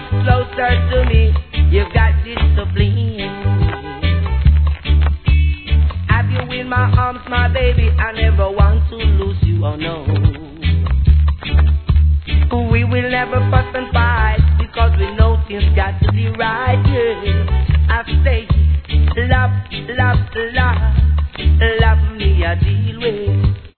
closer to me. You've got discipline. Have you in my arms, my baby? I never want to lose you, oh no. We will never fuss and fight because we know things got to be right.